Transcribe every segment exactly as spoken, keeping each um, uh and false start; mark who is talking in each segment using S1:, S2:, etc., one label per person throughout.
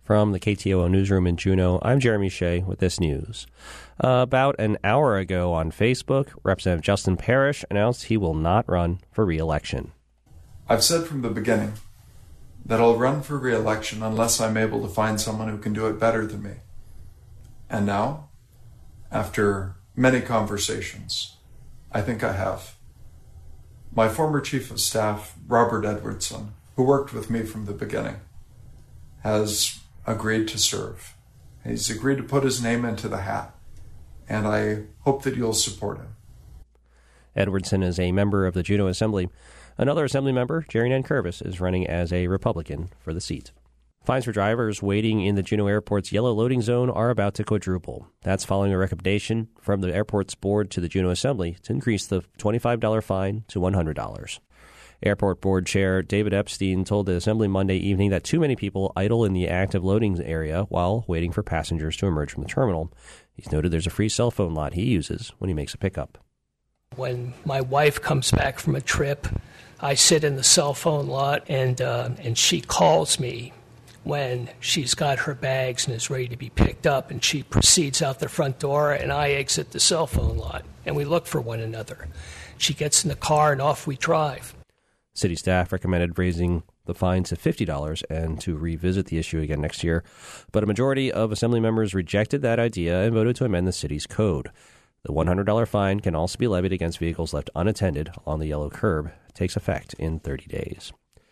S1: From the K T O O newsroom in Juneau, I'm Jeremy Shea with this news. Uh, about an hour ago on Facebook, Representative Justin Parrish announced he will not run for re-election.
S2: I've said from the beginning that I'll run for re-election unless I'm able to find someone who can do it better than me. And now, after many conversations, I think I have. My former Chief of Staff, Robert Edwardson, who worked with me from the beginning, has agreed to serve. He's agreed to put his name into the hat, and I hope that you'll support him.
S1: Edwardson is a member of the Juneau Assembly. Another Assembly member, Jerry Nankervis, is running as a Republican for the seat. Fines for drivers waiting in the Juneau Airport's yellow loading zone are about to quadruple. That's following a recommendation from the airport's board to the Juneau Assembly to increase the twenty-five dollars fine to one hundred dollars. Airport Board Chair David Epstein told the Assembly Monday evening that too many people idle in the active loading area while waiting for passengers to emerge from the terminal. He's noted there's a free cell phone lot he uses when he makes a pickup.
S3: When my wife comes back from a trip, I sit in the cell phone lot, and uh, and she calls me when she's got her bags and is ready to be picked up, and she proceeds out the front door, and I exit the cell phone lot, and we look for one another. She gets in the car, and off we drive.
S1: City staff recommended raising the fine to fifty dollars and to revisit the issue again next year, but a majority of Assembly members rejected that idea and voted to amend the city's code. The one hundred dollars fine can also be levied against vehicles left unattended on the yellow curb. It takes effect in thirty days.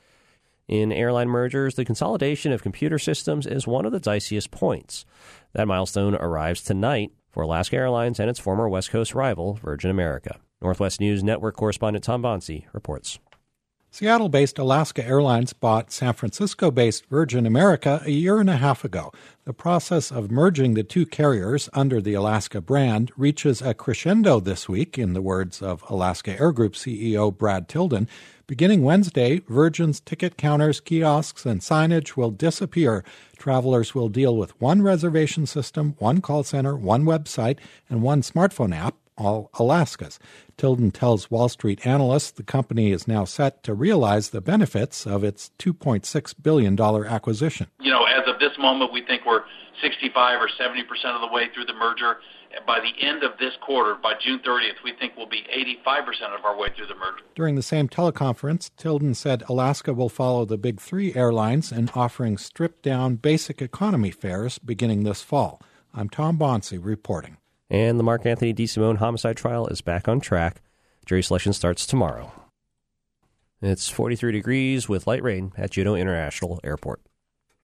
S1: In airline mergers, the consolidation of computer systems is one of the diciest points. That milestone arrives tonight for Alaska Airlines and its former West Coast rival, Virgin America. Northwest News Network correspondent Tom Bonsi reports.
S4: Seattle-based Alaska Airlines bought San Francisco-based Virgin America a year and a half ago. The process of merging the two carriers under the Alaska brand reaches a crescendo this week, in the words of Alaska Air Group C E O Brad Tilden. Beginning Wednesday, Virgin's ticket counters, kiosks, and signage will disappear. Travelers will deal with one reservation system, one call center, one website, and one smartphone app, all Alaska's. Tilden tells Wall Street analysts the company is now set to realize the benefits of its two point six billion dollars acquisition.
S5: You know, as of this moment, we think we're sixty-five or seventy percent of the way through the merger. By the end of this quarter, by June thirtieth, we think we'll be eighty-five percent of our way through the merger.
S4: During the same teleconference, Tilden said Alaska will follow the big three airlines in offering stripped-down basic economy fares beginning this fall. I'm Tom Bonsi reporting.
S1: And the Mark Anthony DeSimone homicide trial is back on track. Jury selection starts tomorrow. It's forty-three degrees with light rain at Juneau International Airport.